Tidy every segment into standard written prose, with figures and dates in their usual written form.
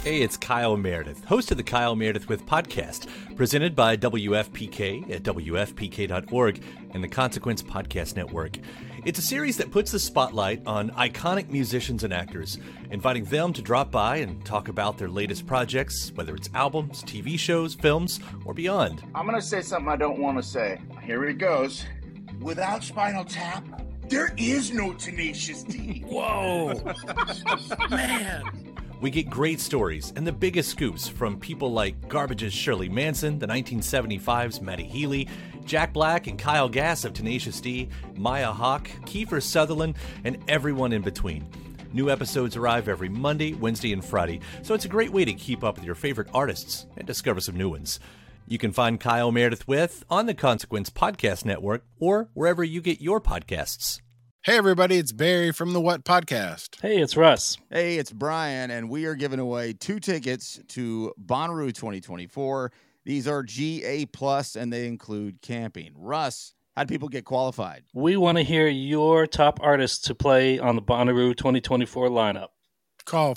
Hey, it's Kyle Meredith, host of the Kyle Meredith With podcast, presented by WFPK at WFPK.org and the Consequence Podcast Network. It's a series that puts the spotlight on iconic musicians and actors, inviting them to drop by and talk about their latest projects, whether it's albums, TV shows, films, or beyond. I'm going to say something I don't want to say. Here it goes. Without Spinal Tap, there is no Tenacious D. Whoa! Man! We get great stories and the biggest scoops from people like Garbage's Shirley Manson, the 1975's Matty Healy, Jack Black and Kyle Gass of Tenacious D, Maya Hawke, Kiefer Sutherland, and everyone in between. New episodes arrive every Monday, Wednesday, and Friday, so it's a great way to keep up with your favorite artists and discover some new ones. You can find Kyle Meredith With on the Consequence Podcast Network or wherever you get your podcasts. Hey, everybody, it's Barry from the What Podcast. Hey, it's Russ. Hey, it's Brian, and we are giving away 2 tickets to Bonnaroo 2024. These are GA+, and they include camping. Russ, how do people get qualified? We want to hear your top artists to play on the Bonnaroo 2024 lineup. Call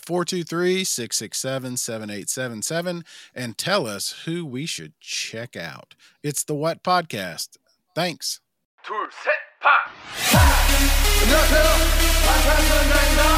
423-667-7877 and tell us who we should check out. It's the What Podcast. Thanks. 둘, 셋, 파! 안녕하세요. 방탄소년단입니다.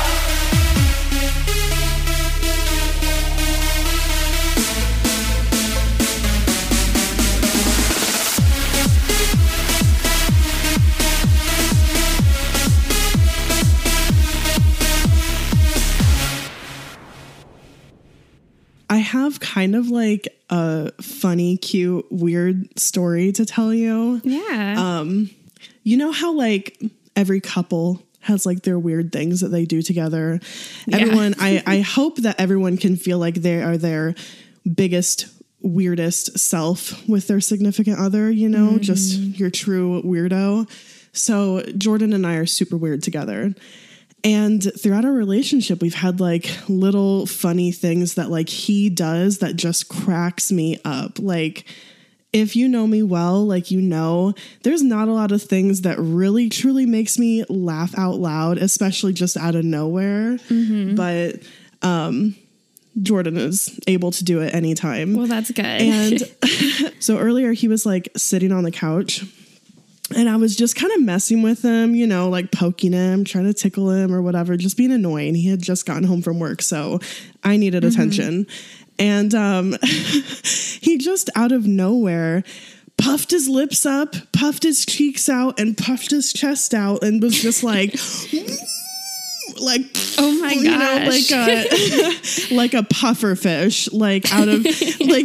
I have kind of like a funny, cute, weird story to tell you. Yeah. You know how like every couple has like their weird things that they do together. Yeah. Everyone, I hope that everyone can feel like they are their biggest, weirdest self with their significant other, you know, just your true weirdo. So Jordan and I are super weird together. And throughout our relationship, we've had like little funny things that like he does that just cracks me up. Like, if you know me well, like, you know, there's not a lot of things that really truly makes me laugh out loud, especially just out of nowhere. Mm-hmm. But Jordan is able to do it anytime. Well, that's good. And so earlier he was like sitting on the couch and I was just kind of messing with him, you know, like poking him, trying to tickle him or whatever, just being annoying. He had just gotten home from work, so I needed attention. And he just out of nowhere puffed his lips up, puffed his cheeks out, and puffed his chest out and was just like, like, oh my gosh, you know, like a puffer fish, like out of like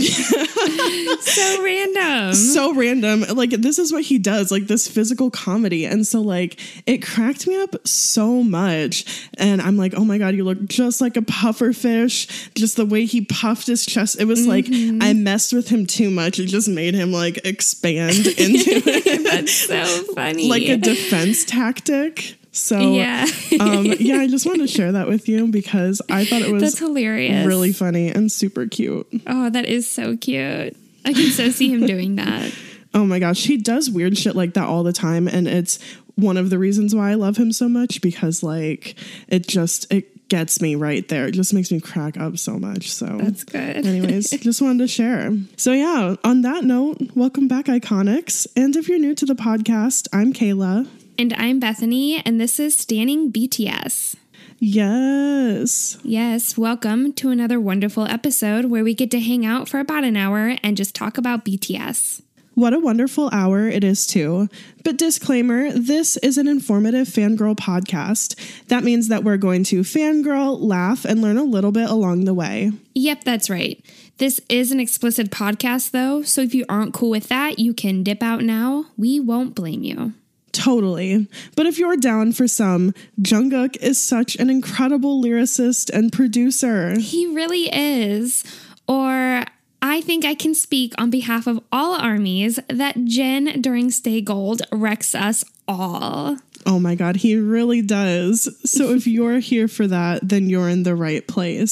so random. Like, this is what he does, like this physical comedy. And so like it cracked me up so much. And I'm like, oh my God, you look just like a puffer fish. Just the way he puffed his chest. It was like I messed with him too much. It just made him like expand into it. That's so funny. Like a defense tactic. So, yeah, I just wanted to share that with you because I thought it was that's hilarious, really funny and super cute. Oh, that is so cute. I can so see him doing that. Oh my gosh, he does weird shit like that all the time. And it's one of the reasons why I love him so much, because like it gets me right there. It just makes me crack up so much. So that's good. Anyways, just wanted to share. So yeah, on that note, welcome back, Iconics. And if you're new to the podcast, I'm Kayla. And I'm Bethany, and this is Standing BTS. Yes. Yes, welcome to another wonderful episode where we get to hang out for about an hour and just talk about BTS. What a wonderful hour it is too. But disclaimer, this is an informative fangirl podcast. That means that we're going to fangirl, laugh, and learn a little bit along the way. Yep, that's right. This is an explicit podcast though, so if you aren't cool with that, you can dip out now. We won't blame you. Totally. But if you're down for some, Jungkook is such an incredible lyricist and producer. He really is. Or I think I can speak on behalf of all armies that Jin during Stay Gold wrecks us all. Oh my God, he really does. So if you're here for that, then you're in the right place.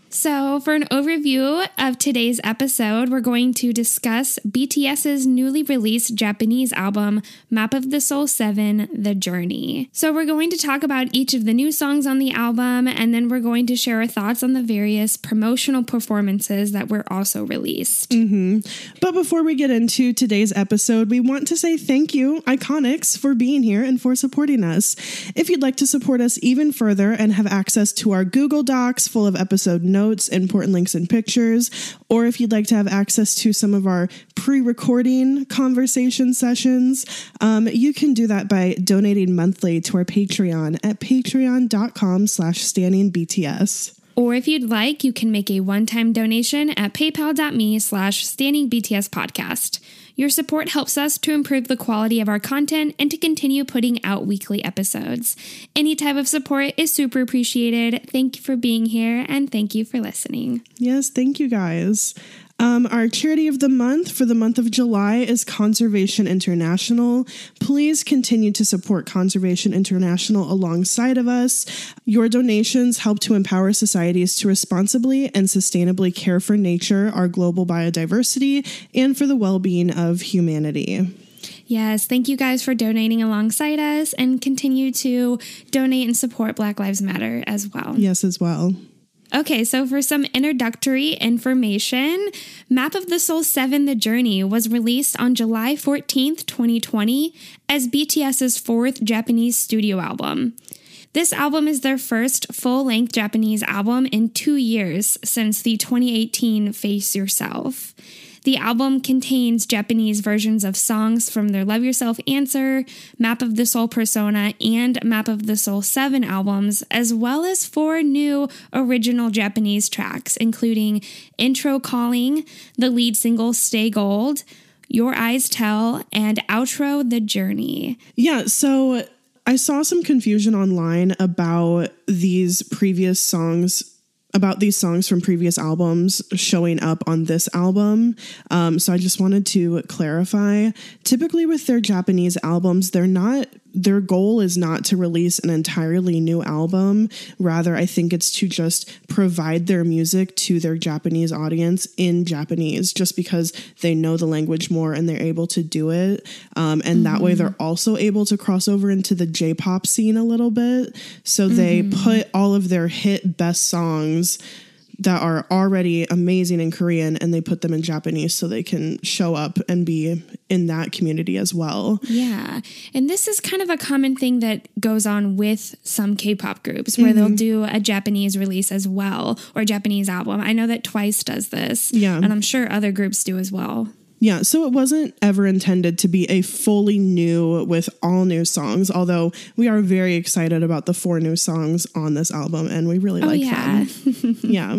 So, for an overview of today's episode, we're going to discuss BTS's newly released Japanese album, Map of the Soul 7, The Journey. So, we're going to talk about each of the new songs on the album, and then we're going to share our thoughts on the various promotional performances that were also released. But before we get into today's episode, we want to say thank you, Iconics, for being here and for supporting us. If you'd like to support us even further and have access to our Google Docs full of episode notes, important links and pictures, or if you'd like to have access to some of our pre-recording conversation sessions, you can do that by donating monthly to our Patreon at patreon.com/standingbts. Or if you'd like, you can make a one-time donation at paypal.me/standingbtspodcast. Your support helps us to improve the quality of our content and to continue putting out weekly episodes. Any type of support is super appreciated. Thank you for being here, and thank you for listening. Yes, thank you guys. Our charity of the month for the month of July is Conservation International. Please continue to support Conservation International alongside of us. Your donations help to empower societies to responsibly and sustainably care for nature, our global biodiversity, and for the well-being of humanity. Yes, thank you guys for donating alongside us, and continue to donate and support Black Lives Matter as well. Yes, as well. Okay, so for some introductory information, Map of the Soul 7, The Journey was released on July 14th, 2020 as BTS's fourth Japanese studio album. This album is their first full-length Japanese album in 2 years since the 2018 Face Yourself. The album contains Japanese versions of songs from their Love Yourself Answer, Map of the Soul Persona, and Map of the Soul 7 albums, as well as 4 new original Japanese tracks, including Intro Calling, the lead single Stay Gold, Your Eyes Tell, and outro The Journey. Yeah, so I saw some confusion online about these songs from previous albums showing up on this album. So I just wanted to clarify. Typically with their Japanese albums, their goal is not to release an entirely new album. Rather, I think it's to just provide their music to their Japanese audience in Japanese, just because they know the language more and they're able to do it. And that way they're also able to cross over into the J-pop scene a little bit. So they put all of their hit best songs that are already amazing in Korean, and they put them in Japanese so they can show up and be in that community as well. Yeah. And this is kind of a common thing that goes on with some K-pop groups where they'll do a Japanese release as well, or a Japanese album. I know that Twice does this. Yeah. And I'm sure other groups do as well. Yeah, so it wasn't ever intended to be a fully new with all new songs, although we are very excited about the 4 new songs on this album, and we really like them. Yeah.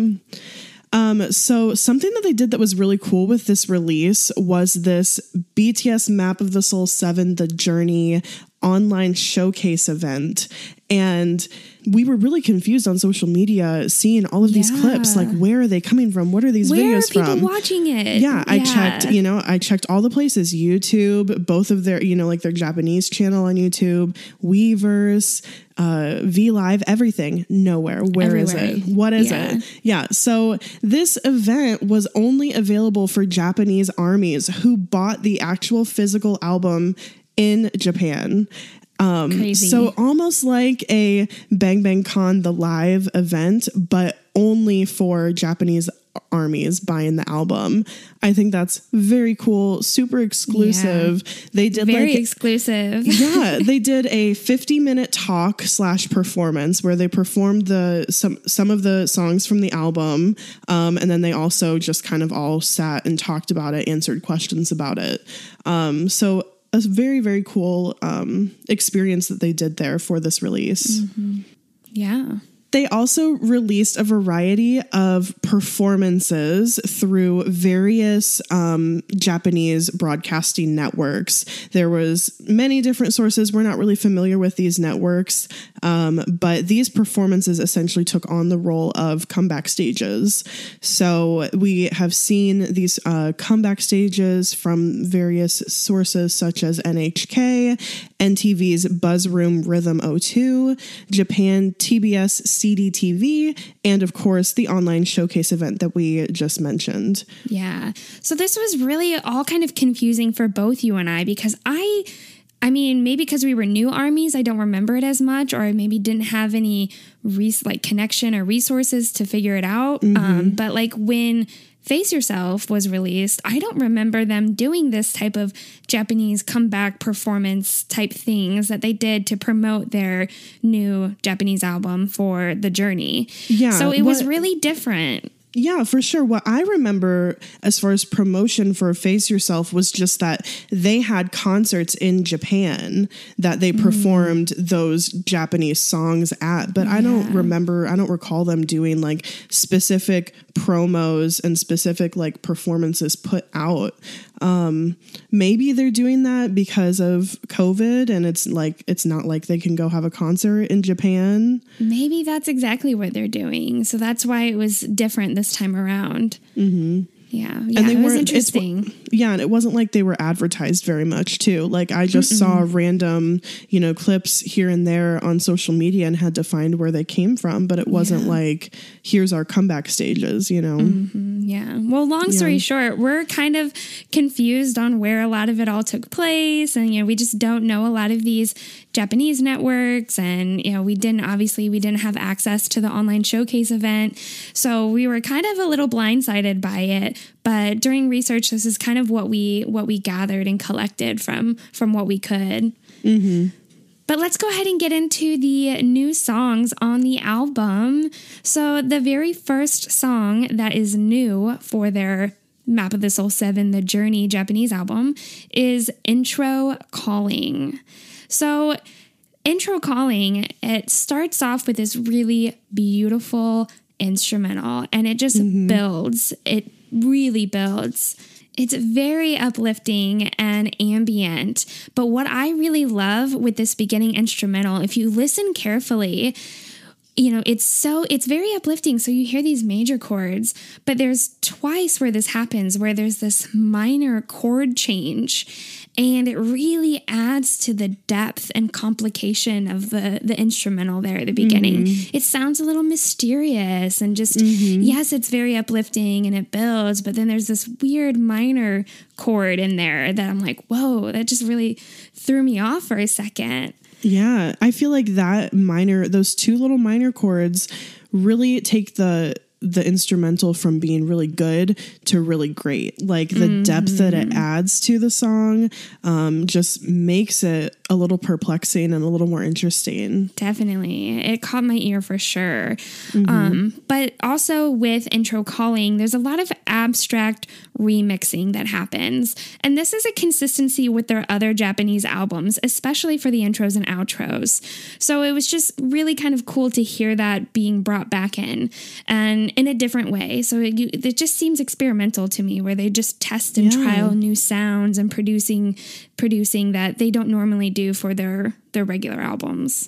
So something that they did that was really cool with this release was this BTS Map of the Soul 7, The Journey online showcase event. And we were really confused on social media seeing all of these clips. Like, where are they coming from? What are these videos from? Where are people watching it? Yeah, I checked all the places. YouTube, both of their, like their Japanese channel on YouTube, Weverse, VLive, everything. Nowhere. Where is it? What is it? Yeah. So this event was only available for Japanese armies who bought the actual physical album in Japan. Crazy. So almost like a Bang Bang Con the live event, but only for Japanese armies buying the album. I think that's very cool, super exclusive. Yeah. They did very exclusive. Yeah, they did a 50-minute talk / performance where they performed some of the songs from the album, and then they also just kind of all sat and talked about it, answered questions about it. So a very, very cool experience that they did there for this release. Yeah. They also released a variety of performances through various Japanese broadcasting networks. There was many different sources. We're not really familiar with these networks, but these performances essentially took on the role of comeback stages. So we have seen these comeback stages from various sources such as NHK, NTV's Buzzroom Rhythm 02, Japan TBS CDTV, and of course, the online showcase event that we just mentioned. Yeah. So this was really all kind of confusing for both you and I, because I mean, maybe because we were new armies, I don't remember it as much, or I maybe didn't have any connection or resources to figure it out. But like when Face Yourself was released, I don't remember them doing this type of Japanese comeback performance type things that they did to promote their new Japanese album For the Journey. Yeah. So it was really different. Yeah, for sure. What I remember as far as promotion for Face Yourself was just that they had concerts in Japan that they performed those Japanese songs at. But I don't recall them doing like specific promos and specific like performances put out. Maybe they're doing that because of COVID and it's not like they can go have a concert in Japan. Maybe that's exactly what they're doing. So that's why it was different this time around. Mm-hmm. Yeah, and it was interesting. And it wasn't like they were advertised very much too. Like I just saw random, clips here and there on social media and had to find where they came from. But it wasn't like, here's our comeback stages, Yeah. Well, long story short, we're kind of confused on where a lot of it all took place. And, we just don't know a lot of these Japanese networks. And, we didn't have access to the online showcase event. So we were kind of a little blindsided by it. But during research, this is kind of what we gathered and collected from what we could. Mm-hmm. But let's go ahead and get into the new songs on the album. So the very first song that is new for their Map of the Soul 7, The Journey Japanese album, is Intro Calling. So Intro Calling, it starts off with this really beautiful instrumental, and it just builds. It really builds. It's very uplifting and ambient. But what I really love with this beginning instrumental, if you listen carefully, it's very uplifting. So you hear these major chords, but there's twice where this happens, where there's this minor chord change. And it really adds to the depth and complication of the instrumental there at the beginning. It sounds a little mysterious and just, yes, it's very uplifting and it builds, but then there's this weird minor chord in there that I'm like, whoa, that just really threw me off for a second. Yeah, I feel like those two little minor chords really take the instrumental from being really good to really great. Like the depth that it adds to the song just makes it a little perplexing and a little more interesting. Definitely. It caught my ear for sure. But also with Intro Calling, there's a lot of abstract remixing that happens. And this is a consistency with their other Japanese albums, especially for the intros and outros. So it was just really kind of cool to hear that being brought back in and in a different way. So it just seems experimental to me, where they just test and trial new sounds and producing that they don't normally do for their regular albums.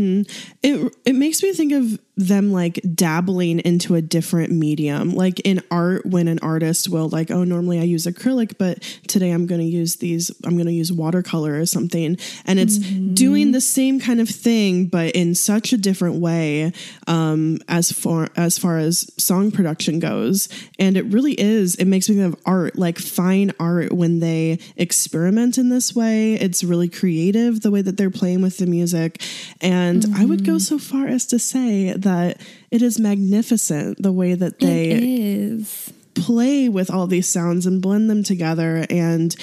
It makes me think of them like dabbling into a different medium, like in art, when an artist will like, oh, normally I use acrylic, but today I'm going to use watercolor or something. And it's doing the same kind of thing, but in such a different way, as far as song production goes. And it really is, it makes me think of art, like fine art, when they experiment in this way. It's really creative, the way that they're playing with the music. And I would go so far as to say that it is magnificent, the way that they play with all these sounds and blend them together, and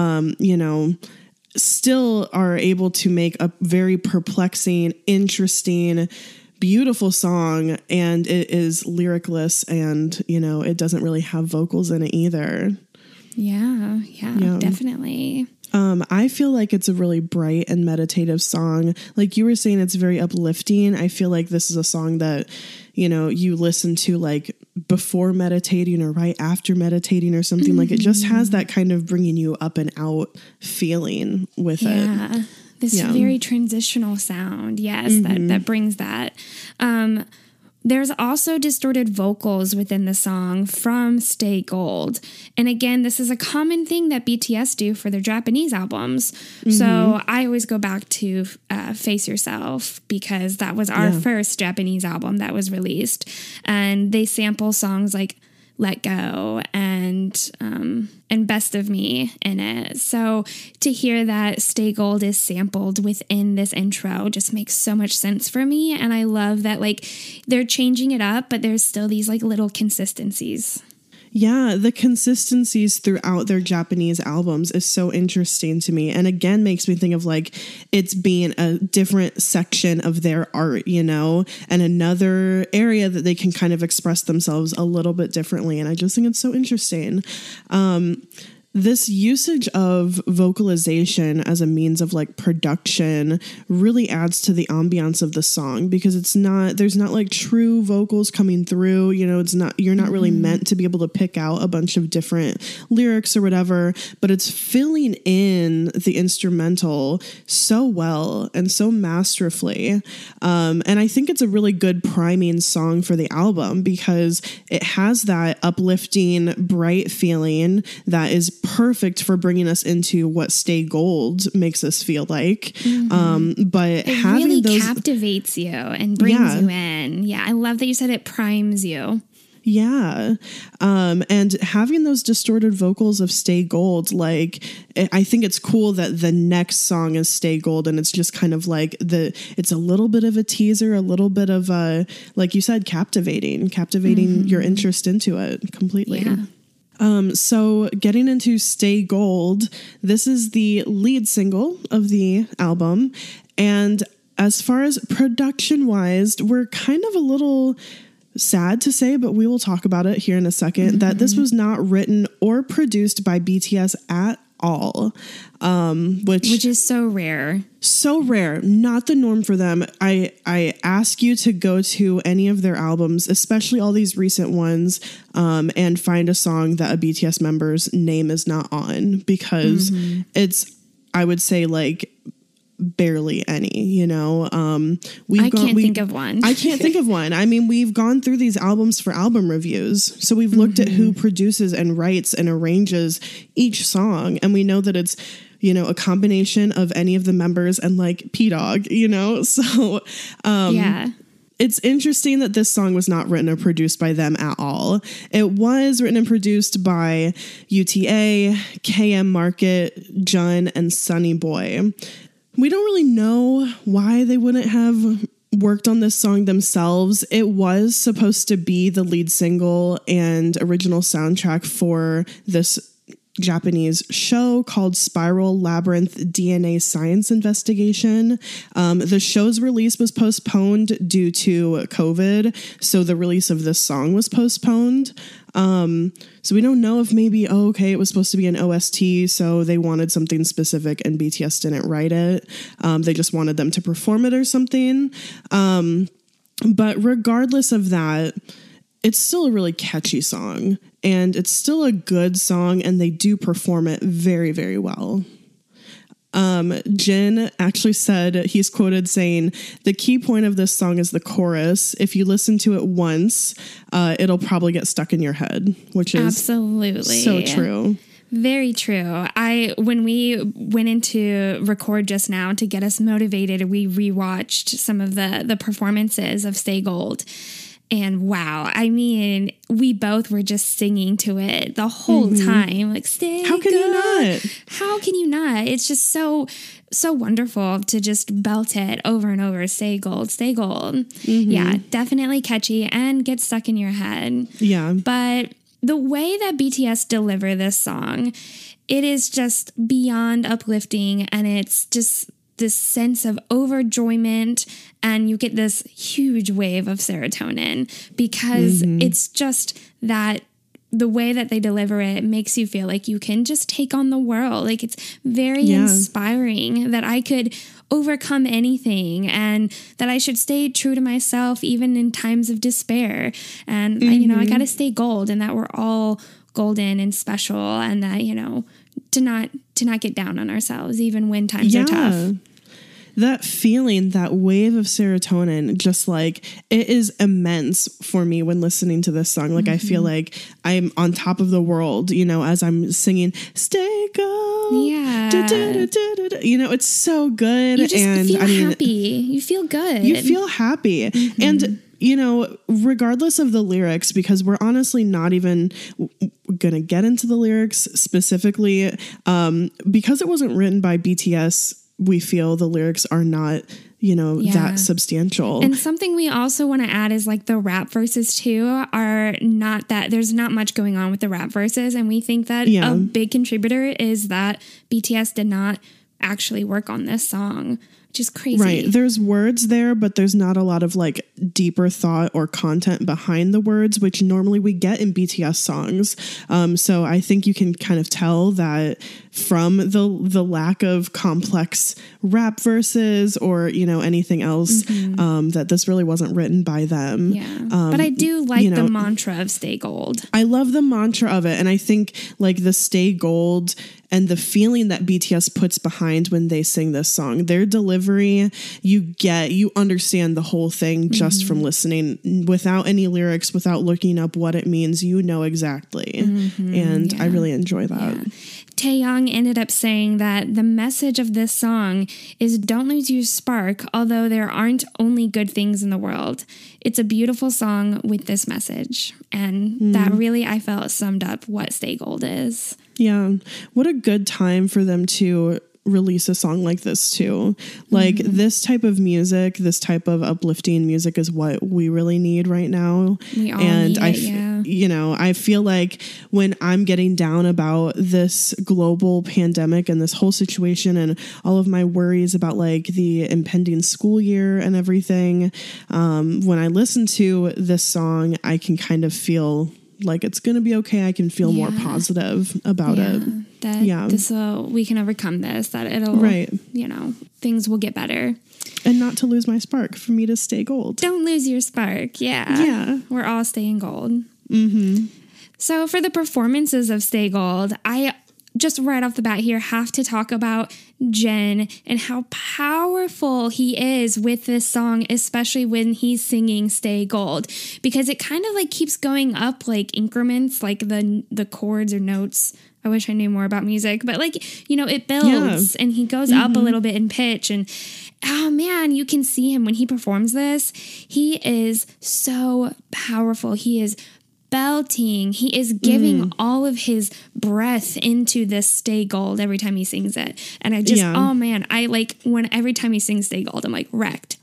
still are able to make a very perplexing, interesting, beautiful song. And it is lyricless, and it doesn't really have vocals in it either. Yeah, definitely. I feel like it's a really bright and meditative song. Like you were saying, it's very uplifting. I feel like this is a song that, you listen to like before meditating or right after meditating or something. Like it just has that kind of bringing you up and out feeling with it. This very transitional sound. Yes, that brings that. There's also distorted vocals within the song from Stay Gold. And again, this is a common thing that BTS do for their Japanese albums. So I always go back to Face Yourself because that was our first Japanese album that was released. And they sample songs like Let Go and Best of Me in it. So to hear that Stay Gold is sampled within this intro just makes so much sense for me. And I love that like they're changing it up, but there's still these like little consistencies. Yeah, the consistencies throughout their Japanese albums is so interesting to me. And again, makes me think of like it's being a different section of their art, you know, and another area that they can kind of express themselves a little bit differently. And I just think it's so interesting. This usage of vocalization as a means of like production really adds to the ambiance of the song because there's not like true vocals coming through, you know, you're not really meant to be able to pick out a bunch of different lyrics or whatever, but it's filling in the instrumental so well and so masterfully. And I think it's a really good priming song for the album because it has that uplifting, bright feeling that is perfect for bringing us into what Stay Gold makes us feel like. But it having really captivates you and brings you in. Yeah, I love that you said it primes you. Yeah. And having those distorted vocals of Stay Gold, like, I think it's cool that the next song is Stay Gold and it's just kind of like it's a little bit of a teaser, a little bit of like you said, captivating your interest into it completely. Yeah. So getting into Stay Gold, this is the lead single of the album. And as far as production wise, we're kind of a little sad to say, but we will talk about it here in a second, that this was not written or produced by BTS at all, which is so rare. So rare, not the norm for them. I ask you to go to any of their albums, especially all these recent ones, and find a song that a BTS member's name is not on because it's, I would say, like barely any, you know. I can't think of one. I can't think of one. I mean, we've gone through these albums for album reviews, so we've looked at who produces and writes and arranges each song, and we know that it's, you know, a combination of any of the members and like P-Dog, you know. So yeah, it's interesting that this song was not written or produced by them at all. It was written and produced by UTA, KM Market, Jun, and Sunny Boy. We don't really know why they wouldn't have worked on this song themselves. It was supposed to be the lead single and original soundtrack for this Japanese show called Spiral Labyrinth DNA Science Investigation. The show's release was postponed due to COVID, so the release of this song was postponed. So we don't know if maybe, it was supposed to be an OST, so they wanted something specific and BTS didn't write it. They just wanted them to perform it or something. But regardless of that, it's still a really catchy song and it's still a good song and they do perform it very, very well. Jin actually said, he's quoted saying, the key point of this song is the chorus. If you listen to it once, it'll probably get stuck in your head, which is absolutely so true. Very true. When we went into record just now to get us motivated, we rewatched some of the performances of Stay Gold. And wow, I mean, we both were just singing to it the whole time. Like, stay How can you not? How can you not? It's just so wonderful to just belt it over and over. Stay Gold, Stay Gold. Yeah, definitely catchy and get stuck in your head. Yeah. But the way that BTS deliver this song, it is just beyond uplifting, and it's just this sense of overjoyment, and you get this huge wave of serotonin because it's just that the way that they deliver it makes you feel like you can just take on the world. Like, it's very inspiring that I could overcome anything and that I should stay true to myself even in times of despair. And, you know, I got to stay gold, and that we're all golden and special, and that, you know, to not get down on ourselves even when times are tough. that feeling, that wave of serotonin, just like it is immense for me when listening to this song. Like I feel like I'm on top of the world, you know, as I'm singing Stay Gold. Yeah. You know, it's so good. You just and feel I mean, happy. You feel good. you feel happy. And you know, regardless of the lyrics, because we're honestly not even going to get into the lyrics specifically, because it wasn't written by BTS, we feel the lyrics are not, you know, that substantial. And something we also want to add is like the rap verses too are not that, there's not much going on with the rap verses. And we think that a big contributor is that BTS did not actually work on this song. Which is crazy. Right. There's words there, but there's not a lot of like deeper thought or content behind the words, which normally we get in BTS songs. So I think you can kind of tell that from the lack of complex rap verses or, you know, anything else, that this really wasn't written by them. Yeah. But I do like the mantra of Stay Gold. I love the mantra of it. And I think like the Stay Gold and the feeling that BTS puts behind when they sing this song, their delivery, you understand the whole thing just from listening without any lyrics, without looking up what it means, you know exactly. And I really enjoy that. Yeah. Taeyang ended up saying that the message of this song is don't lose your spark, although there aren't only good things in the world. It's a beautiful song with this message. And that really, I felt, summed up what Stay Gold is. Yeah. What a good time for them to release a song like this too. Like this type of music, this type of uplifting music is what we really need right now. We all need it, you know, I feel like when I'm getting down about this global pandemic and this whole situation and all of my worries about like the impending school year and everything, when I listen to this song, I can kind of feel like it's going to be okay. I can feel more positive about it. That we can overcome this, that it'll, you know, things will get better. And not to lose my spark, for me to stay gold. Don't lose your spark. Yeah. Yeah. We're all staying gold. So for the performances of Stay Gold, I just right off the bat here have to talk about Jin and how powerful he is with this song, especially when he's singing Stay Gold, because it kind of like keeps going up like increments, like the chords or notes. I wish I knew more about music, but like, you know, it builds and he goes up a little bit in pitch, and oh man, you can see him when he performs this. He is so powerful. He is belting. He is giving all of his breath into this Stay Gold every time he sings it. And I just, oh man, I like when every time he sings Stay Gold, I'm like wrecked.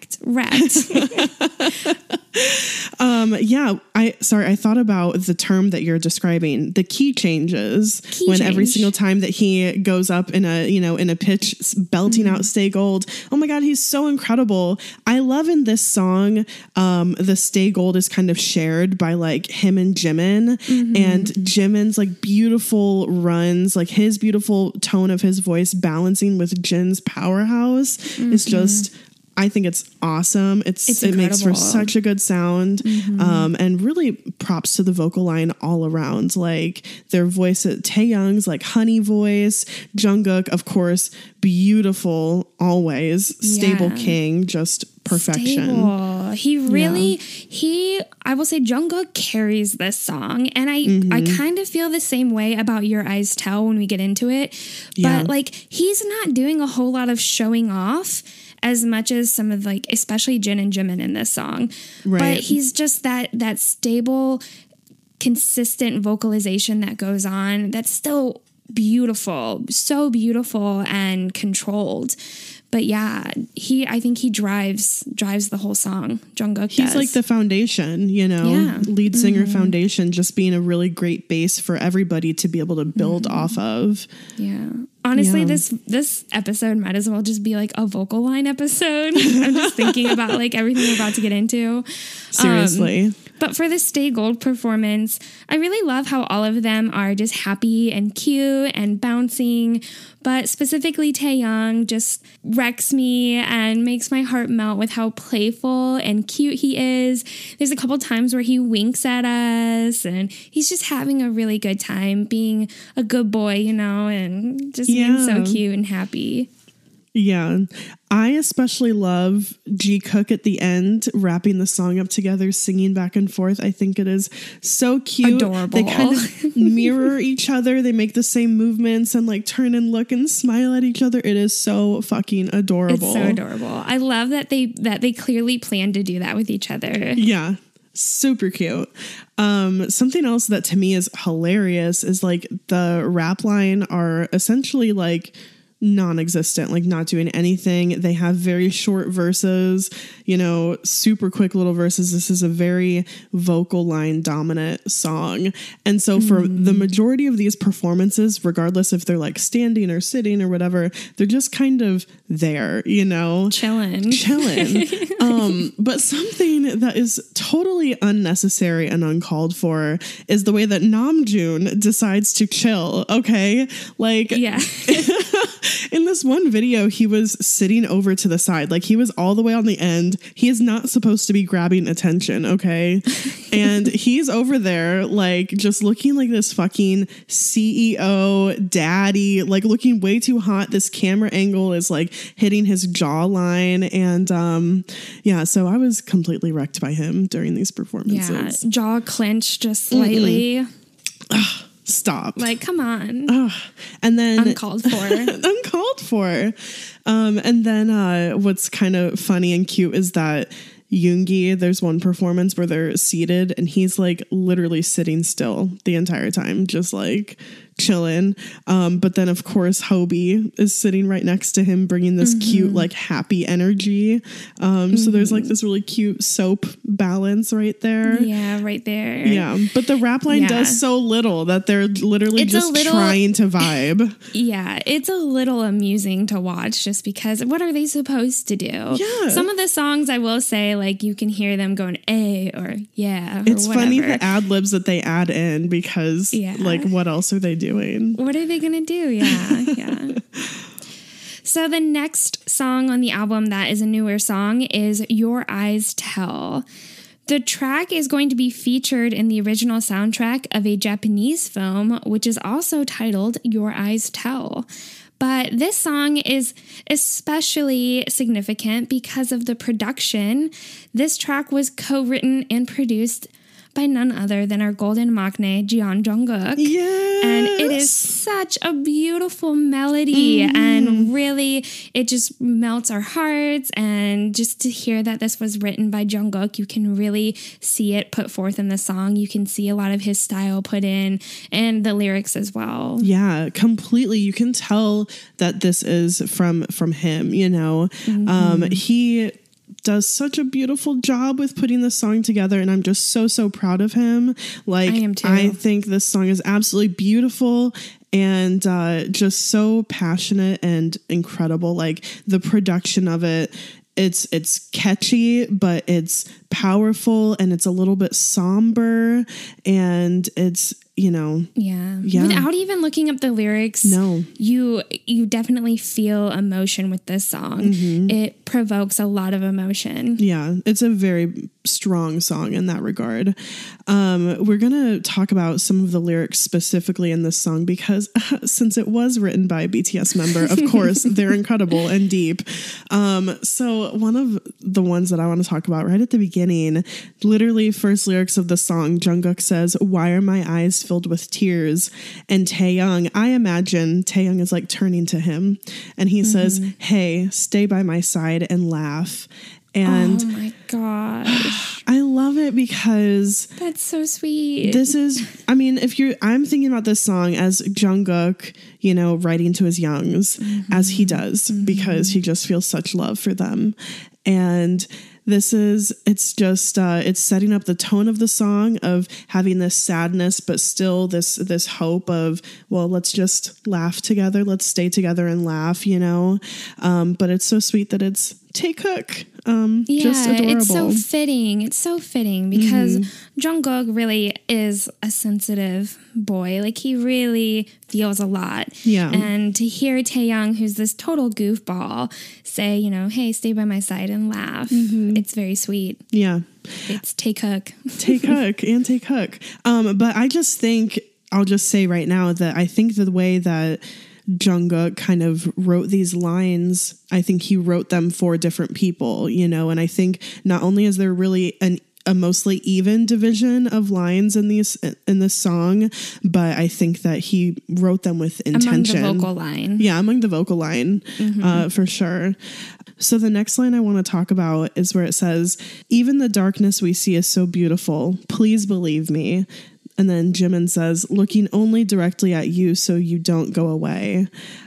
I thought about the term that you're describing, the key changes, every single time that he goes up in a pitch belting out Stay Gold. Oh my God, he's so incredible. I love in this song, the Stay Gold is kind of shared by like him and Jimin, and Jimin's like beautiful runs, like his beautiful tone of his voice balancing with Jin's powerhouse is just, I think it's awesome. It makes for such a good sound. And really props to the vocal line all around. Like their voice, Taeyang's like honey voice, Jungkook, of course, beautiful always, stable king, just perfection. Stable. He really, I will say Jungkook carries this song. And I kind of feel the same way about Your Eyes Tell when we get into it. But like, he's not doing a whole lot of showing off as much as some of like, especially Jin and Jimin in this song. But he's just that stable, consistent vocalization that goes on. That's still beautiful, so beautiful and controlled. But yeah, I think he drives the whole song. Jungkook He's like the foundation, you know, lead singer foundation, just being a really great base for everybody to be able to build off of. Yeah. Honestly, this episode might as well just be like a vocal line episode. I'm just thinking about like everything we're about to get into. Seriously. But for the Stay Gold performance, I really love how all of them are just happy and cute and bouncing. But specifically Taeyang just wrecks me and makes my heart melt with how playful and cute he is. There's a couple times where he winks at us and he's just having a really good time being a good boy, you know, and just being so cute and happy. Yeah. I especially love G Cook at the end, wrapping the song up together, singing back and forth. I think it is so cute. Adorable. They kind of mirror each other. They make the same movements and like turn and look and smile at each other. It is so fucking adorable. It's so adorable. I love that they clearly plan to do that with each other. Yeah. Super cute. Something else that to me is hilarious is like the rap line are essentially like non-existent, like not doing anything. They have very short verses, you know, super quick little verses. This is a very vocal line dominant song. And so for the majority of these performances, regardless if they're like standing or sitting or whatever, they're just kind of there, you know, chilling. But something that is totally unnecessary and uncalled for is the way that Namjoon decides to chill. Okay. Like, yeah. In this one video, he was sitting over to the side. Like, he was all the way on the end. He is not supposed to be grabbing attention, okay? And he's over there, like, just looking like this fucking CEO daddy, like, looking way too hot. This camera angle is, like, hitting his jawline. And, yeah, so I was completely wrecked by him during these performances. Yeah, jaw clenched just slightly. Stop. Like, come on. And then uncalled for. Uncalled for. And then what's kind of funny and cute is that Yoongi, there's one performance where they're seated and he's like literally sitting still the entire time, just like chilling. But then of course Hobie is sitting right next to him, bringing this cute like happy energy. So there's like this really cute soap balance right there. Yeah, right there. Yeah, but the rap line does so little that they're literally just trying to vibe. Yeah, it's a little amusing to watch just because what are they supposed to do? Yeah. Some of the songs I will say, like you can hear them going A or yeah. Or it's whatever. funny the ad libs that they add in because like what else are they doing? What are they gonna do? Yeah. So the next song on the album that is a newer song is Your Eyes Tell. The track is going to be featured in the original soundtrack of a Japanese film, which is also titled Your Eyes Tell. But this song is especially significant because of the production. This track was co-written and produced by none other than our golden maknae, Jeon Jungkook. Yes. And it is such a beautiful melody and really it just melts our hearts. And just to hear that this was written by Jungkook, you can really see it put forth in the song. You can see a lot of his style put in and the lyrics as well. Yeah, completely. You can tell that this is from him, you know. He does such a beautiful job with putting this song together, and I'm just so proud of him. Like, I am too. I think this song is absolutely beautiful and just so passionate and incredible. Like the production of it, it's catchy, but it's powerful and it's a little bit somber and it's, you know. Yeah. Without even looking up the lyrics, no, you definitely feel emotion with this song. It provokes a lot of emotion. Yeah, it's a very strong song in that regard. We're gonna talk about some of the lyrics specifically in this song because since it was written by a BTS member, of course they're incredible and deep. So one of the ones that I want to talk about right at the beginning, literally first lyrics of the song, Jungkook says, "Why are my eyes filled with tears?" And Taehyung, I imagine Taehyung is like turning to him and he says, "Hey, stay by my side and laugh." And oh my gosh, I love it because that's so sweet. This is, I mean, I'm thinking about this song as Jungkook, you know, writing to his youngs as he does because he just feels such love for them. And it's setting up the tone of the song of having this sadness, but still this hope of, well, let's just laugh together. Let's stay together and laugh, you know? But it's so sweet that it's Taekook. Just adorable. It's so fitting. It's so fitting because Jungkook really is a sensitive boy. Like he really feels a lot. Yeah. And to hear Taehyung, who's this total goofball, say, you know, hey, stay by my side and laugh. It's very sweet. Yeah. It's Taekook. Taekook and Taekook. But I just think, I'll just say right now that I think the way that Jungkook kind of wrote these lines, I think he wrote them for different people, you know, and I think not only is there really a mostly even division of lines in this song, but I think that he wrote them with intention. Among the vocal line. Yeah, among the vocal line, for sure. So the next line I want to talk about is where it says, "Even the darkness we see is so beautiful. Please believe me." And then Jimin says, "Looking only directly at you so you don't go away."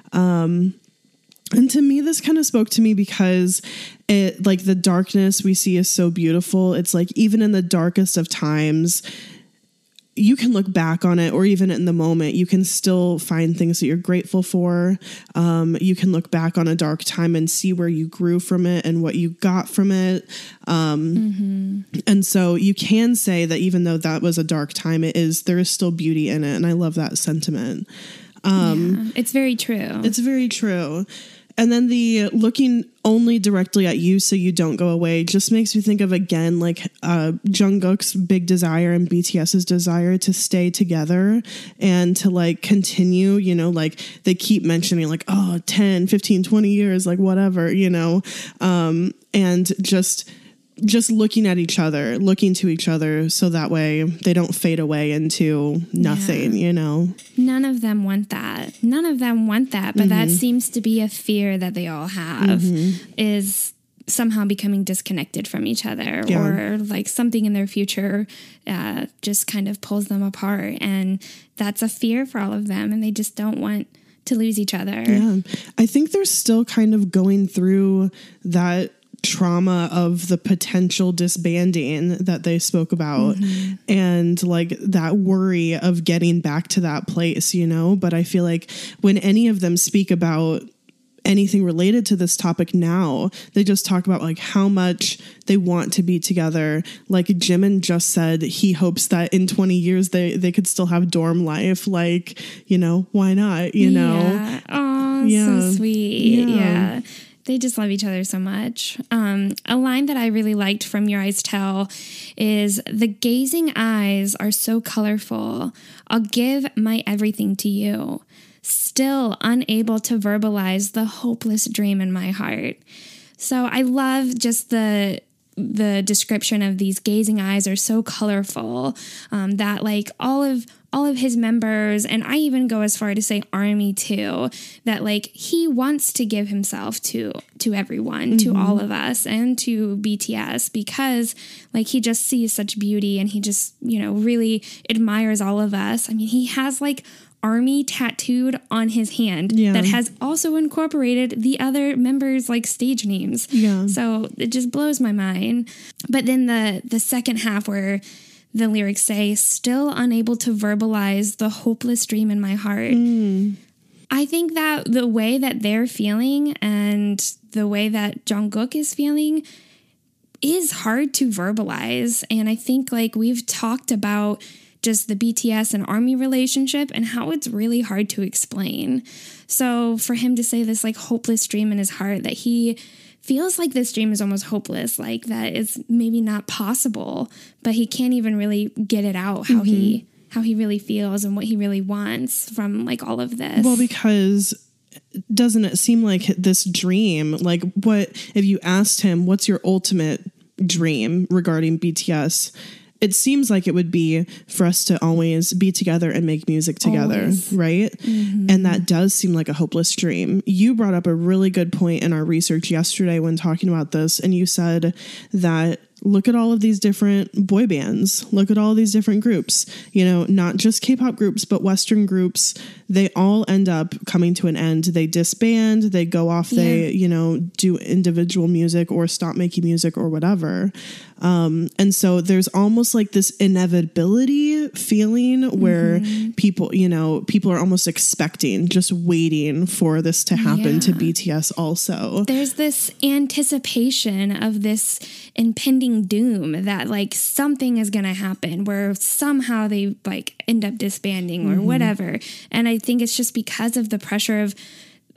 And to me, this kind of spoke to me because it, like, the darkness we see is so beautiful. It's like, even in the darkest of times, you can look back on it, or even in the moment, you can still find things that you're grateful for. You can look back on a dark time and see where you grew from it and what you got from it. And so you can say that even though that was a dark time, there is still beauty in it. And I love that sentiment. It's very true. It's very true. And then the looking only directly at you so you don't go away just makes me think of, again, like Jungkook's big desire and BTS's desire to stay together and to like continue, you know, like they keep mentioning like, 10, 15, 20 years, like whatever, you know, and just looking at each other, looking to each other so that way they don't fade away into nothing, you know? None of them want that. But that seems to be a fear that they all have, is somehow becoming disconnected from each other, or like something in their future just kind of pulls them apart. And that's a fear for all of them. And they just don't want to lose each other. Yeah. I think they're still kind of going through that trauma of the potential disbanding that they spoke about, and like that worry of getting back to that place, you know. But I feel like when any of them speak about anything related to this topic now, they just talk about like how much they want to be together. Like Jimin just said he hopes that in 20 years they could still have dorm life. Like, you know, why not, you know? Oh, so sweet. Yeah. They just love each other so much. A line that I really liked from Your Eyes Tell is, "The gazing eyes are so colorful. I'll give my everything to you. Still unable to verbalize the hopeless dream in my heart." So I love just the description of these gazing eyes are so colorful, that like all of his members, and I even go as far to say ARMY too, that like he wants to give himself to everyone, to all of us, and to BTS, because like he just sees such beauty and he just, you know, really admires all of us. I mean, he has like ARMY tattooed on his hand that has also incorporated the other members' like stage names. So it just blows my mind. But then the second half where the lyrics say, "Still unable to verbalize the hopeless dream in my heart." I think that the way that they're feeling and the way that Jungkook is feeling is hard to verbalize. And I think like we've talked about just the BTS and ARMY relationship and how it's really hard to explain. So for him to say this like hopeless dream in his heart, that he feels like this dream is almost hopeless, like that it's maybe not possible, but he can't even really get it out how he really feels and what he really wants from like all of this. Well, because doesn't it seem like this dream, like what if you asked him, what's your ultimate dream regarding BTS? It seems like it would be for us to always be together and make music together, right? And that does seem like a hopeless dream. You brought up a really good point in our research yesterday when talking about this, and you said that look at all of these different boy bands, look at all these different groups, you know, not just K-pop groups, but Western groups. They all end up coming to an end. They disband, they go off, they, you know, do individual music or stop making music or whatever. And so there's almost like this inevitability feeling where people, you know, people are almost expecting, just waiting for this to happen to BTS also. There's this anticipation of this impending doom that like something is going to happen where somehow they like end up disbanding or whatever. And I think it's just because of the pressure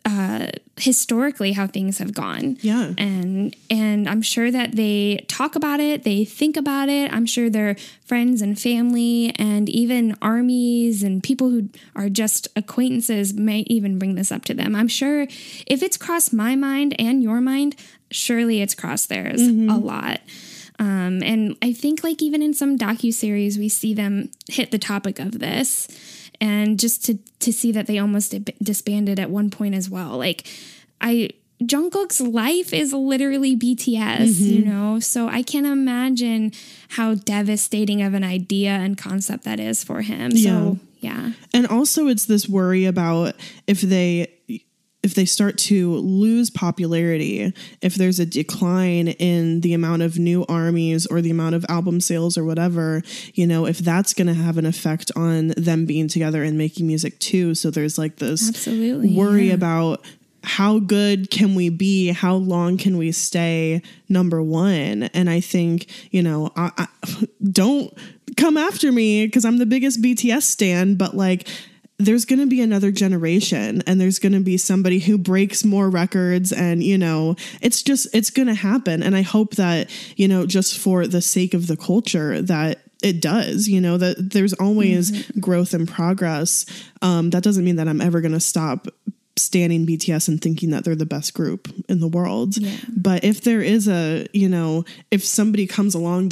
historically how things have gone. Yeah. And I'm sure that they talk about it, they think about it. I'm sure their friends and family and even armies and people who are just acquaintances may even bring this up to them. I'm sure if it's crossed my mind and your mind, surely it's crossed theirs a lot. And I think like even in some docuseries, we see them hit the topic of this, and just to see that they almost disbanded at one point as well. Like Jungkook's life is literally BTS, you know? So I can't imagine how devastating of an idea and concept that is for him. So, yeah. And also it's this worry about if they start to lose popularity, if there's a decline in the amount of new armies or the amount of album sales or whatever, you know, if that's going to have an effect on them being together and making music too. So there's like this worry about how good can we be? How long can we stay number one? And I think, you know, I don't come after me because I'm the biggest BTS stan, but like, there's going to be another generation and there's going to be somebody who breaks more records, and, you know, it's going to happen. And I hope that, you know, just for the sake of the culture that it does, you know, that there's always growth and progress. That doesn't mean that I'm ever going to stop standing BTS and thinking that they're the best group in the world. Yeah. But if there is if somebody comes along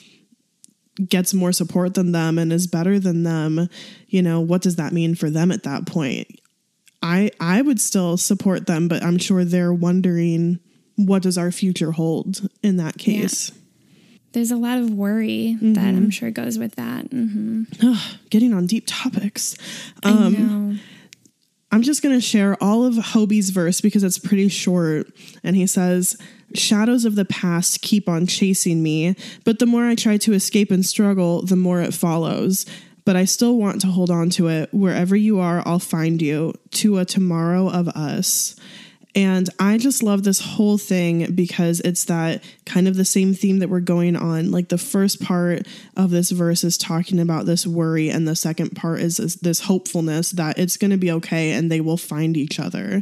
gets more support than them and is better than them, you know, what does that mean for them at that point? I would still support them, but I'm sure they're wondering, what does our future hold in that case? Yeah. There's a lot of worry that I'm sure goes with that. Getting on deep topics. I know. I'm just going to share all of Hobie's verse because it's pretty short. And he says, "Shadows of the past keep on chasing me, but the more I try to escape and struggle, the more it follows. But I still want to hold on to it. Wherever you are, I'll find you. To a tomorrow of us." And I just love this whole thing because it's that kind of the same theme that we're going on. Like the first part of this verse is talking about this worry, and the second part is this hopefulness that it's going to be okay and they will find each other.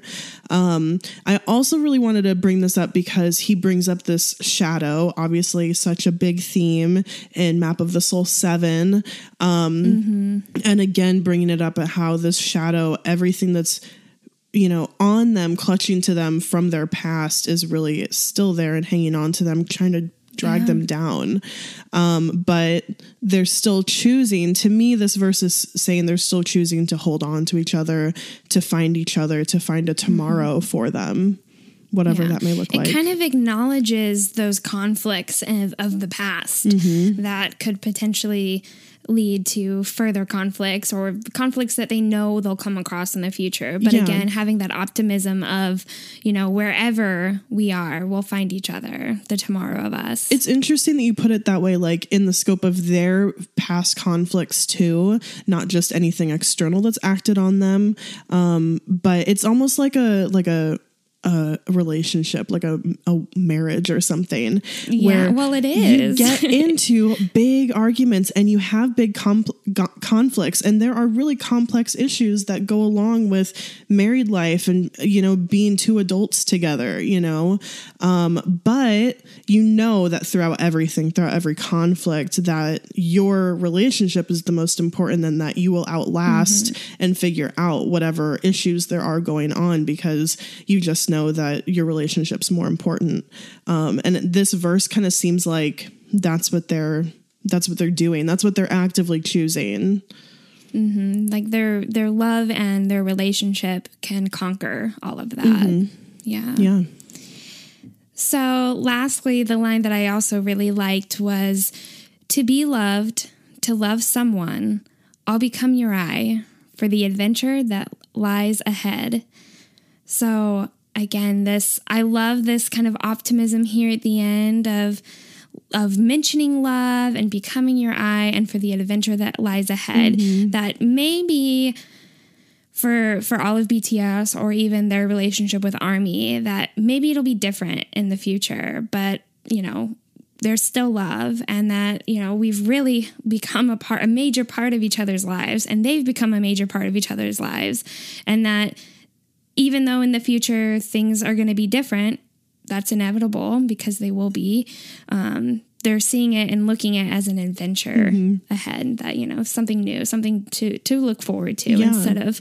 I also really wanted to bring this up because he brings up this shadow, obviously such a big theme in Map of the Soul 7. And again, bringing it up at how this shadow, everything that's, you know, on them, clutching to them from their past is really still there and hanging on to them, trying to drag them down. But they're still choosing, to me, this verse is saying they're still choosing to hold on to each other, to find each other, to find a tomorrow for them, whatever that may look like. It kind of acknowledges those conflicts of the past that could potentially lead to further conflicts or conflicts that they know they'll come across in the future. But again, having that optimism of, you know, wherever we are, we'll find each other, the tomorrow of us. It's interesting that you put it that way, like in the scope of their past conflicts too, not just anything external that's acted on them. But it's almost like a relationship, like a marriage or something. Yeah, well, it is. You get into big arguments and you have big conflicts, and there are really complex issues that go along with married life and, you know, being two adults together, you know. But you know that throughout everything, throughout every conflict, that your relationship is the most important, and that you will outlast and figure out whatever issues there are going on, because you just know that your relationship's more important. And this verse kind of seems like that's what they're doing. That's what they're actively choosing. Like their love and their relationship can conquer all of that. Yeah. So lastly, the line that I also really liked was, "To be loved, to love someone, I'll become your eye for the adventure that lies ahead." So again, I love this kind of optimism here at the end of mentioning love and becoming your eye, and for the adventure that lies ahead. That maybe for all of BTS, or even their relationship with ARMY, that maybe it'll be different in the future, but, you know, there's still love, and that, you know, we've really become a major part of each other's lives, and they've become a major part of each other's lives, and that even though in the future things are going to be different, that's inevitable because they will be. They're seeing it and looking at it as an adventure ahead, that, you know, something new, something to look forward to instead of,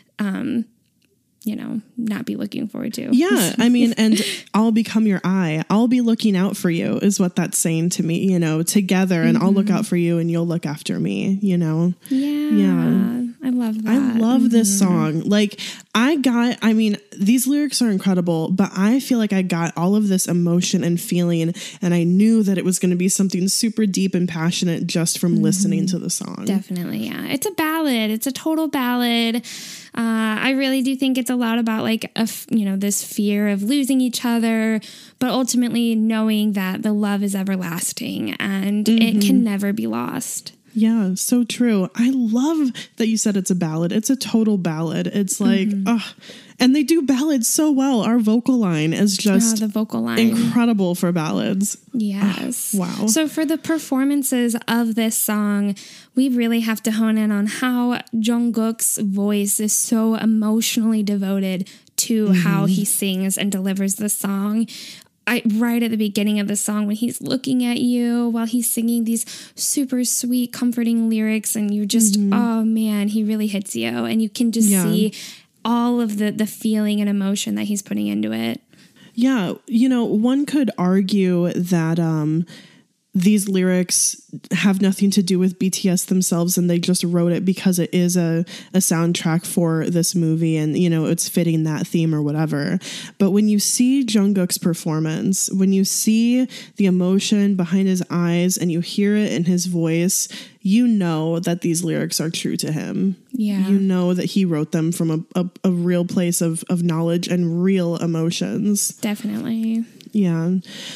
you know, not be looking forward to. Yeah. I mean, and I'll become your eye. I'll be looking out for you is what that's saying to me, you know, together, and I'll look out for you and you'll look after me, you know? Yeah. I love that. I love this song. Like these lyrics are incredible, but I feel like I got all of this emotion and feeling, and I knew that it was going to be something super deep and passionate just from listening to the song. Definitely. Yeah. It's a ballad. It's a total ballad. I really do think it's a lot about like, this fear of losing each other, but ultimately knowing that the love is everlasting and it can never be lost. Yeah, so true. I love that you said it's a ballad. It's a total ballad. It's like, and they do ballads so well. Our vocal line is just the vocal line, incredible for ballads. Yes. Wow. So for the performances of this song, we really have to hone in on how Jungkook's voice is so emotionally devoted to how he sings and delivers the song. Right at the beginning of the song, when he's looking at you while he's singing these super sweet, comforting lyrics, and you're just, oh man, he really hits you. And you can just see all of the feeling and emotion that he's putting into it. Yeah. You know, one could argue that these lyrics have nothing to do with BTS themselves, and they just wrote it because it is a soundtrack for this movie, and, you know, it's fitting that theme or whatever. But when you see Jungkook's performance, when you see the emotion behind his eyes and you hear it in his voice, you know that these lyrics are true to him. Yeah. You know that he wrote them from a real place of knowledge and real emotions. Definitely. Yeah.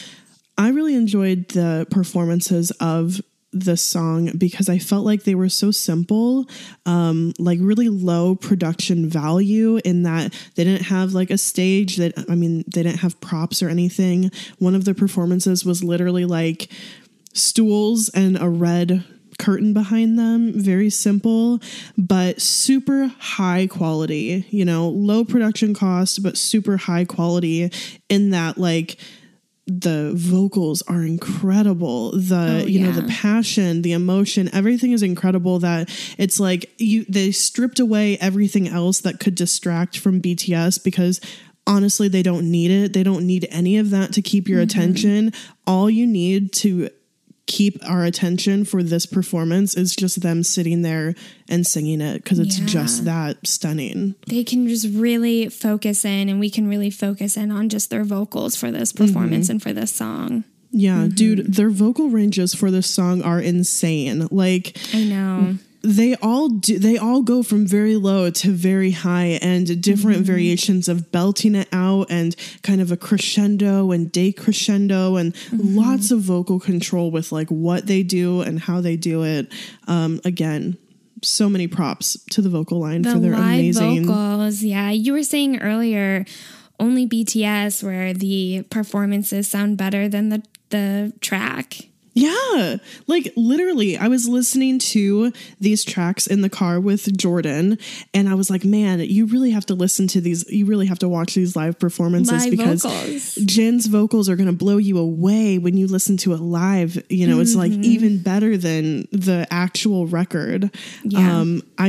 I really enjoyed the performances of this song because I felt like they were so simple, like really low production value in that they didn't have like a stage they didn't have props or anything. One of the performances was literally like stools and a red curtain behind them. Very simple, but super high quality, you know, low production cost, but super high quality in that, like, the vocals are incredible. The passion, the emotion, everything is incredible, that it's like they stripped away everything else that could distract from BTS, because honestly, they don't need it. They don't need any of that to keep your attention. All you need to keep our attention for this performance is just them sitting there and singing it, because it's just that stunning. They can just really focus in, and we can really focus in on just their vocals for this performance and for this song. Yeah, dude, their vocal ranges for this song are insane. Like, I know. They all go from very low to very high, and different variations of belting it out, and kind of a crescendo and decrescendo, and lots of vocal control with like what they do and how they do it. Again, so many props to the vocal line for their amazing vocals. Yeah, you were saying earlier, only BTS where the performances sound better than the track. Yeah, like literally, I was listening to these tracks in the car with Jordan, and I was like, man, you really have to listen to these. You really have to watch these live performances, because Jin's vocals are going to blow you away when you listen to it live. You know, it's like even better than the actual record. Yeah.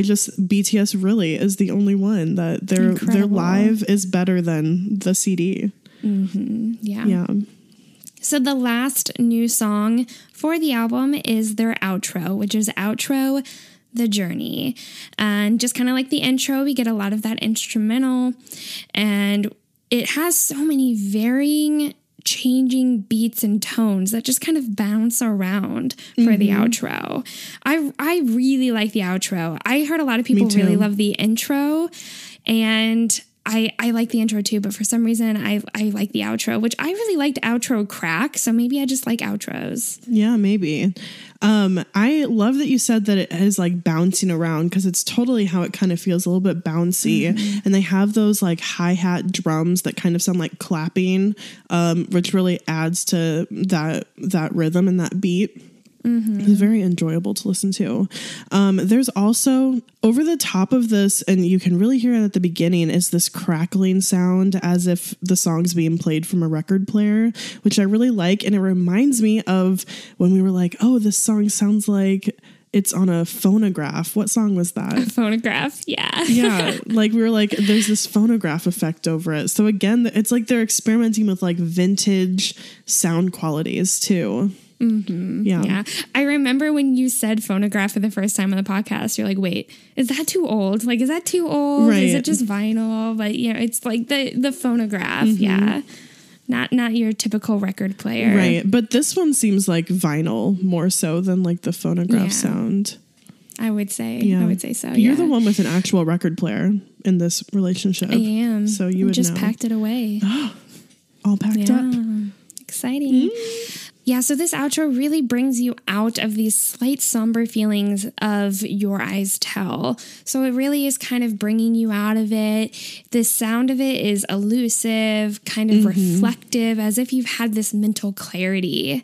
BTS really is the only one that their live is better than the CD. Yeah. So the last new song for the album is their outro, which is Outro The Journey. And just kind of like the intro, we get a lot of that instrumental, and it has so many varying, changing beats and tones that just kind of bounce around for the outro. I really like the outro. I heard a lot of people really love the intro, and I like the intro too, but for some reason I like the outro, which I really liked Outro Crack, so maybe I just like outros. Yeah, maybe. I love that you said that it is like bouncing around, because it's totally how it kind of feels, a little bit bouncy. And they have those like hi-hat drums that kind of sound like clapping, which really adds to that rhythm and that beat. It's very enjoyable to listen to. There's also, over the top of this, and you can really hear it at the beginning, is this crackling sound as if the song's being played from a record player, which I really like. And it reminds me of when we were like, oh, this song sounds like it's on a phonograph. What song was that? A phonograph, yeah. Yeah, like we were like, there's this phonograph effect over it. So again, it's like they're experimenting with like vintage sound qualities too. Yeah. I remember when you said phonograph for the first time on the podcast, you're like, wait, is that too old? Like, is that too old? Right. Is it just vinyl? But it's like the phonograph. Yeah. Not your typical record player. Right. But this one seems like vinyl more so than like the phonograph sound. I would say. Yeah. I would say so. You're the one with an actual record player in this relationship. I am. So you would just know. packed it away. All packed up. Exciting. Yeah, so this outro really brings you out of these slight somber feelings of Your Eyes Tell. So it really is kind of bringing you out of it. The sound of it is elusive, kind of reflective, as if you've had this mental clarity.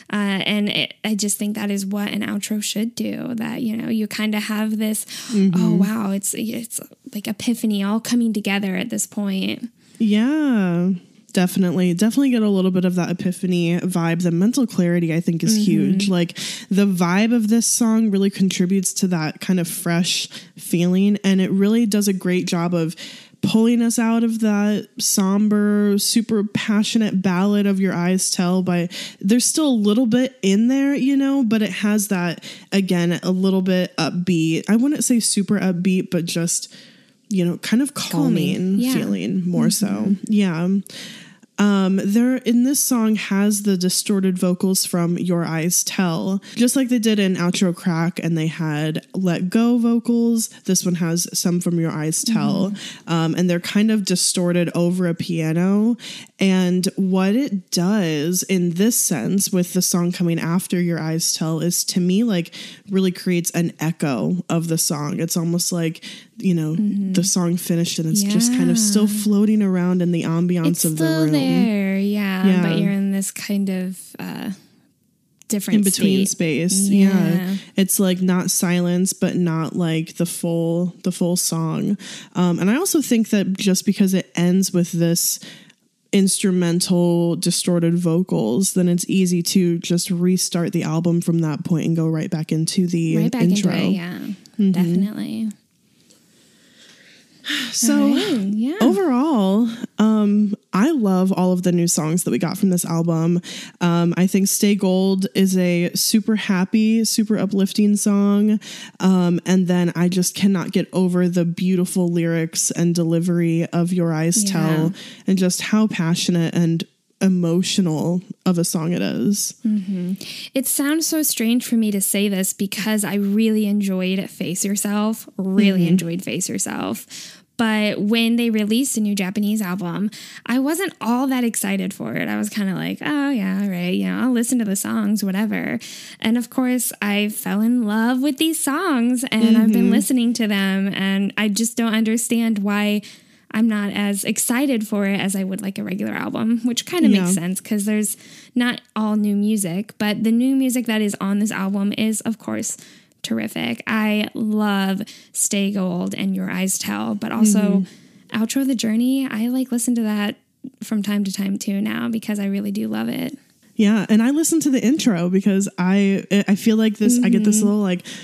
I just think that is what an outro should do, that, you kind of have this, oh, wow, it's like epiphany all coming together at this point. Yeah. Definitely get a little bit of that epiphany vibe. The mental clarity, I think, is huge. Like the vibe of this song really contributes to that kind of fresh feeling. And it really does a great job of pulling us out of that somber, super passionate ballad of Your Eyes Tell. There's still a little bit in there, but it has that, again, a little bit upbeat. I wouldn't say super upbeat, but just, kind of calming feeling more so. Yeah. There in this song has the distorted vocals from Your Eyes Tell, just like they did in Outro Crack, and they had Let Go vocals. This one has some from Your Eyes Tell, and they're kind of distorted over a piano. And what it does in this sense with the song coming after Your Eyes Tell is, to me, like really creates an echo of the song. It's almost like, the song finished and it's just kind of still floating around in the ambiance of the room. There, yeah, but you're in this kind of different in between space. Yeah. It's like not silence, but not like the full song. And I also think that just because it ends with this instrumental distorted vocals, then it's easy to just restart the album from that point and go right back into the intro. Definitely. So overall, I love all of the new songs that we got from this album. I think Stay Gold is a super happy, super uplifting song. And then I just cannot get over the beautiful lyrics and delivery of Your Eyes Tell, and just how passionate and emotional of a song it is. It sounds so strange for me to say this because I really enjoyed Face Yourself, enjoyed Face Yourself. But when they released a new Japanese album, I wasn't all that excited for it. I was kind of like, oh yeah, all right, I'll listen to the songs, whatever. And of course, I fell in love with these songs and I've been listening to them, and I just don't understand why I'm not as excited for it as I would like a regular album, which kind of makes sense because there's not all new music, but the new music that is on this album is, of course, terrific. I love Stay Gold and Your Eyes Tell, but also Outro the Journey. I listen to that from time to time too now because I really do love it. Yeah, and I listen to the intro because I feel like this. I get this little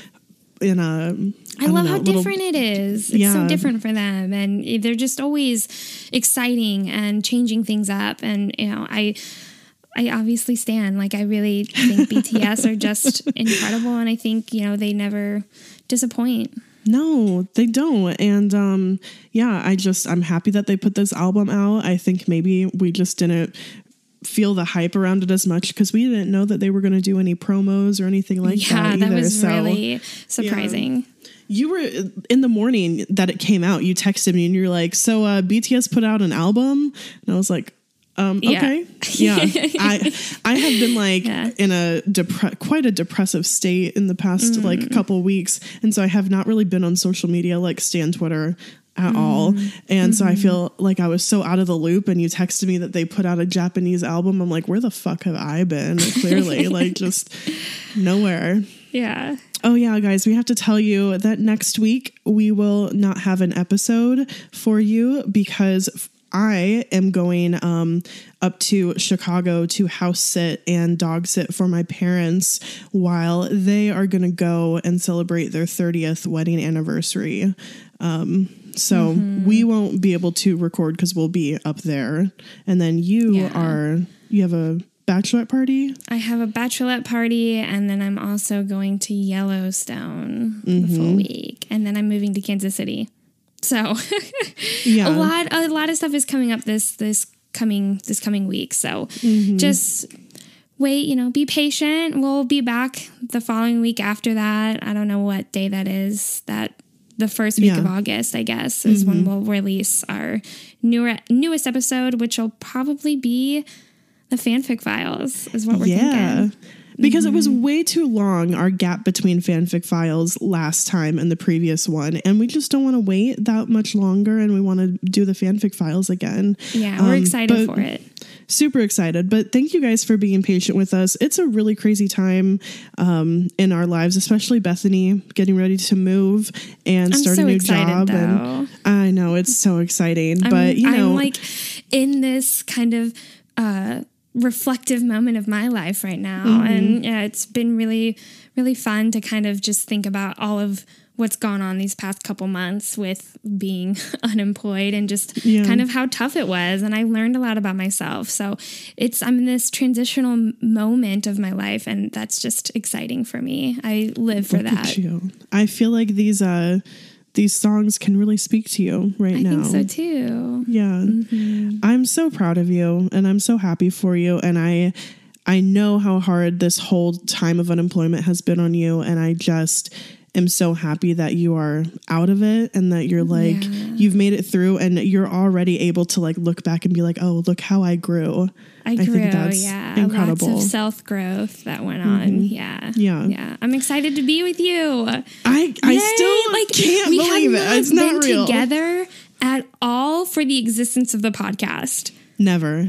I love how different it is. It's so different for them, and they're just always exciting and changing things up. And I obviously stan. I really think BTS are just incredible, and I think they never disappoint. No, they don't. And I'm happy that they put this album out. I think maybe we just didn't feel the hype around it as much because we didn't know that they were going to do any promos or anything like that either. Yeah, that was really surprising. Yeah. You were in the morning that it came out, you texted me and you're like, so BTS put out an album? And I was like, okay. Yeah. I have been in a quite a depressive state in the past couple weeks. And so I have not really been on social media like Stan Twitter at all. And so I feel like I was so out of the loop, and you texted me that they put out a Japanese album. I'm like, where the fuck have I been? Clearly, like just nowhere. Yeah. Oh yeah, guys, we have to tell you that next week we will not have an episode for you because I am going up to Chicago to house sit and dog sit for my parents while they are going to go and celebrate their 30th wedding anniversary. So we won't be able to record because we'll be up there. And then you have a bachelorette party? I have a bachelorette party, and then I'm also going to Yellowstone the full week. And then I'm moving to Kansas City. So a lot of stuff is coming up this coming week. So just wait, be patient. We'll be back the following week after that. I don't know what day that is. That the first week of August, I guess, is when we'll release our newest episode, which will probably be the Fanfic Files, is what we're thinking. Because it was way too long, our gap between Fanfic Files last time and the previous one. And we just don't want to wait that much longer, and we want to do the Fanfic Files again. Yeah, we're excited for it. Super excited. But thank you guys for being patient with us. It's a really crazy time in our lives, especially Bethany getting ready to move and start a new job. Though. And I know, it's so exciting. But I'm like in this kind of reflective moment of my life right now. And it's been really, really fun to kind of just think about all of what's gone on these past couple months with being unemployed and just kind of how tough it was. And I learned a lot about myself. So I'm in this transitional moment of my life, and that's just exciting for me. I live for that. I feel like these songs can really speak to you right now. I think so too. Yeah. I'm so proud of you, and I'm so happy for you. And I know how hard this whole time of unemployment has been on you. And I just am so happy that you are out of it, and that you're like, you've made it through, and you're already able to like look back and be like, oh, look how I grew. I think that's incredible. Lots of self-growth that went on. Yeah. I'm excited to be with you. I still can't believe it. It's not real. Together at all for the existence of the podcast. Never.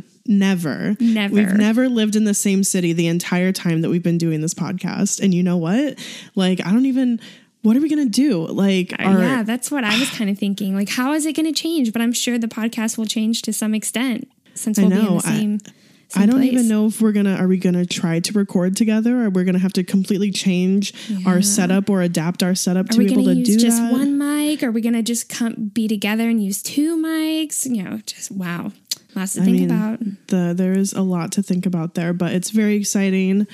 We've never lived in the same city the entire time that we've been doing this podcast. And you know what? Like, what are we going to do? Like, that's what I was kind of thinking. Like, how is it going to change? But I'm sure the podcast will change to some extent since we'll be in the same I don't even know if are we going to try to record together, or we're going to have to completely change our setup or adapt our setup to be able to do that. Are we going to use just one mic? Or are we going to just be together and use two mics? Just wow. Lots to think about. There is a lot to think about there, but it's very exciting.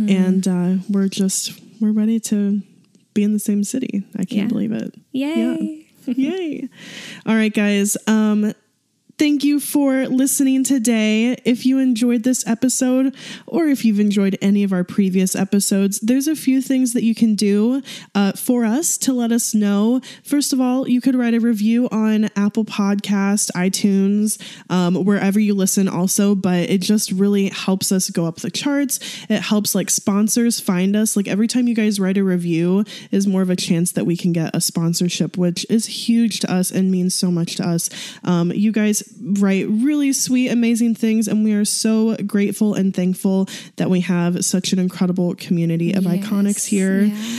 And we're ready to be in the same city. I can't believe it. Yay. Yeah. Yay. All right, guys. Thank you for listening today. If you enjoyed this episode, or if you've enjoyed any of our previous episodes, there's a few things that you can do for us to let us know. First of all, you could write a review on Apple Podcast, iTunes, wherever you listen also, but it just really helps us go up the charts. It helps like sponsors find us. Like every time you guys write a review is more of a chance that we can get a sponsorship, which is huge to us and means so much to us. You guys write really sweet, amazing things, and we are so grateful and thankful that we have such an incredible community of iconics here.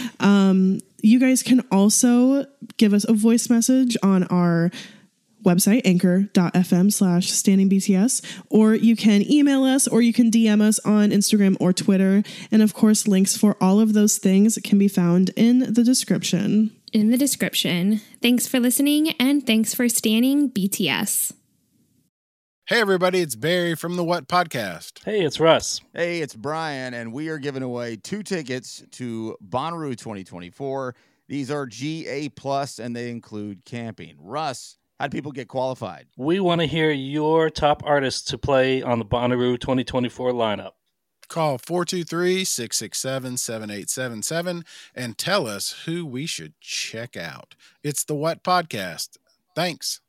You guys can also give us a voice message on our website, anchor.fm/standingbts, or you can email us, or you can DM us on Instagram or Twitter. And of course, links for all of those things can be found in the description. Thanks for listening, and thanks for standing BTS. Hey, everybody, it's Barry from the What Podcast. Hey, it's Russ. Hey, it's Brian, and we are giving away 2 tickets to Bonnaroo 2024. These are GA+, and they include camping. Russ, how do people get qualified? We want to hear your top artists to play on the Bonnaroo 2024 lineup. Call 423-667-7877 and tell us who we should check out. It's the What Podcast. Thanks.